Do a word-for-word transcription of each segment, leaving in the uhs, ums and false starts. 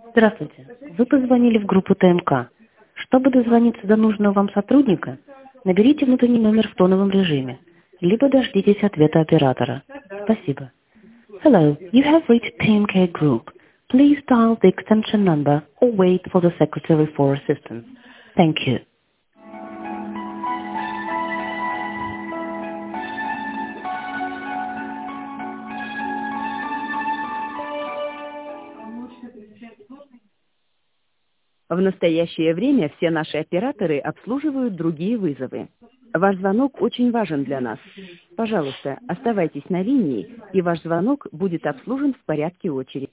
Здравствуйте. Вы позвонили в группу ТМК. Чтобы дозвониться до нужного вам сотрудника, наберите внутренний номер в тоновом режиме, либо дождитесь ответа оператора. Спасибо. Hello, you have reached T M K Group. Please dial the extension number or wait for the secretary for assistance. Thank you. В настоящее время все наши операторы обслуживают другие вызовы. Ваш звонок очень важен для нас. Пожалуйста, оставайтесь на линии, и ваш звонок будет обслужен в порядке очереди.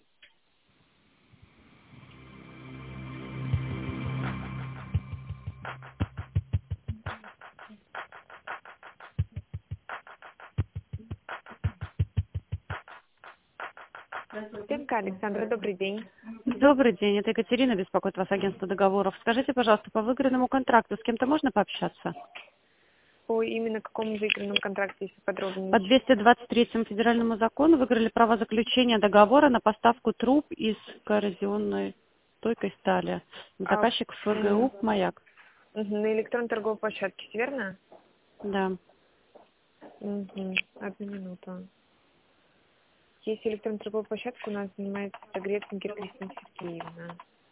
ТМК, Александра, добрый день. Добрый день, это Екатерина, беспокоит вас агентство договоров. Скажите, пожалуйста, по выигранному контракту с кем-то можно пообщаться? По именно какому выигранному контракту, если подробнее? По двести двадцать третьему федеральному закону выиграли право заключения договора на поставку труб из коррозионной стойкой стали. Заказчик А, ФГУ «Маяк». Угу, на электронной торговой площадке, верно? Да. Угу, одну минуту. Есть электронная торговая площадка, у нас занимается Грецкин Кристина Сергеевна.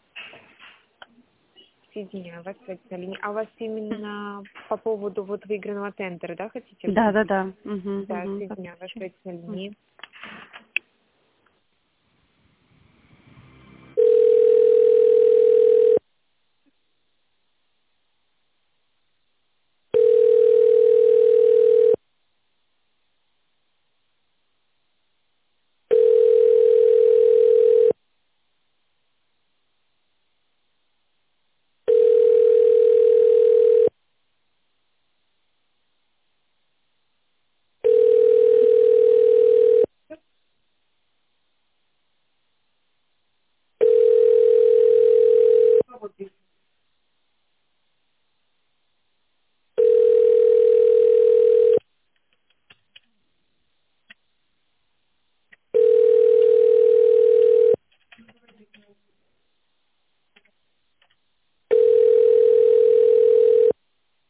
Соединяю вас, кстати, на линии. А у вас именно по поводу вот выигранного тендера, да, хотите? Да, да, да. Угу, Да, угу. соединяю вас, кстати, на линии.